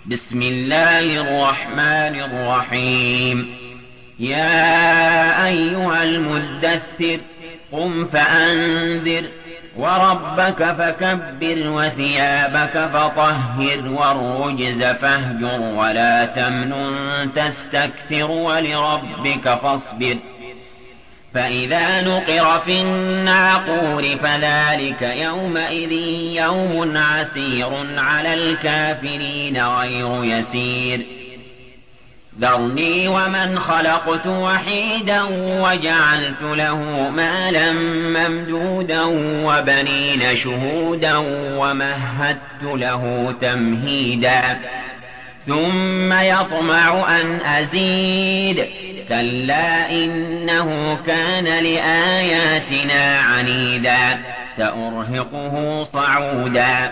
بسم الله الرحمن الرحيم. يا أيها المدثر قم فأنذر وربك فكبر وثيابك فطهر والرجز فاهجر ولا تمنن تستكثر ولربك فاصبر. فإذا نقر في الناقور فذلك يومئذ يوم عسير على الكافرين غير يسير. ذرني ومن خلقت وحيدا وجعلت له مالا ممدودا وبنين شهودا ومهدت له تمهيدا ثم يطمع أن أزيد كلا إنه كان لآياتنا عنيدا سأرهقه صعودا.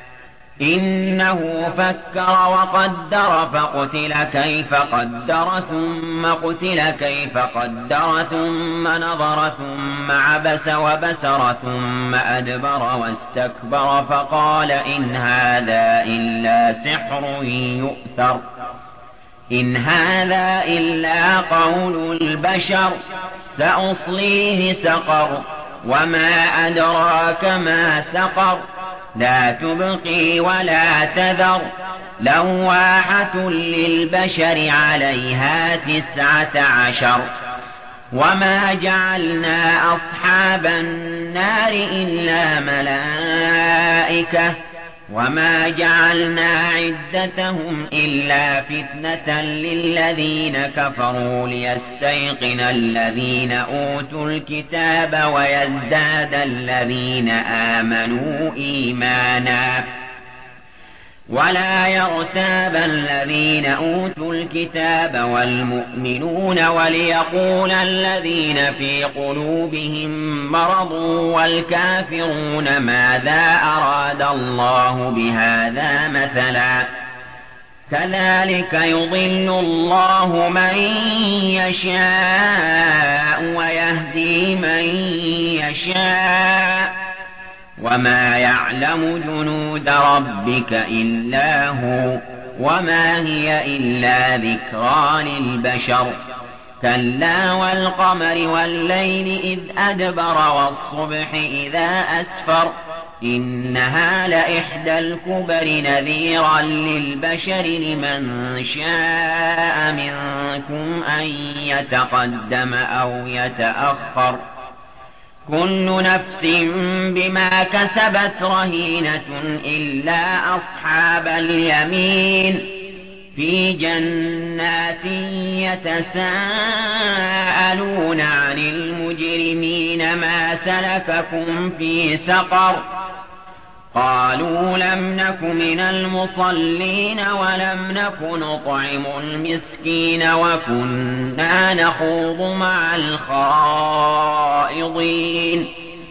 إنه فكر وقدر فقتل كيف قدر ثم قتل كيف قدر ثم نظر ثم عبس وبسر ثم أدبر واستكبر فقال إن هذا إلا سحر يؤثر إن هذا إلا قول البشر سأصليه سقر وما أدراك ما سقر لا تبقي ولا تذر لواحة للبشر عليها 19. وما جعلنا أصحاب النار إلا ملائكة وما جعلنا عدتهم إلا فتنة للذين كفروا ليستيقن الذين أوتوا الكتاب ويزداد الذين آمنوا إيمانا ولا يرتاب الذين أوتوا الكتاب والمؤمنون وليقول الذين في قلوبهم مرض والكافرون ماذا أراد الله بهذا مثلا كذلك يضل الله من يشاء ويهدي من يشاء وما يعلم جنود ربك إلا هو وما هي إلا ذكرى للبشر. كلا والقمر والليل إذ أدبر والصبح إذا أسفر إنها لإحدى الكبر نذيرا للبشر لمن شاء منكم أن يتقدم أو يتأخر كل نفس بما كسبت رهينة إلا أصحاب اليمين في جنات يتساءلون عن المجرمين ما سلككم في سقر قالوا لم نك من المصلين ولم نك نطعم المسكين وكنا نخوض مع الخائضين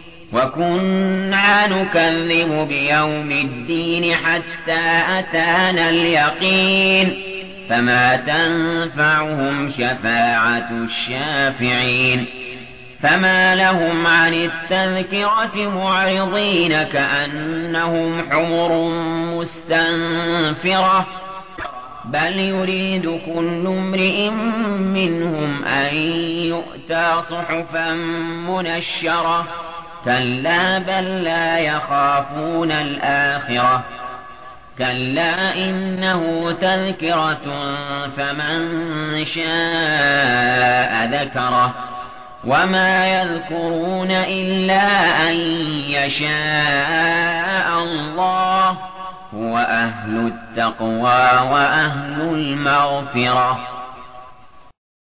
وكنا نكذب بيوم الدين حتى أتانا اليقين فما تنفعهم شفاعة الشافعين. فما لهم عن التذكرة معرضين كأنهم حمر مستنفرة بل يريد كل امرئ منهم أن يؤتى صحفا منشرة كلا بل لا يخافون الآخرة كلا إنه تذكرة فمن شاء ذكره وما يذكرون إلا أن يشاء الله هو أهل التقوى وأهل المغفرة.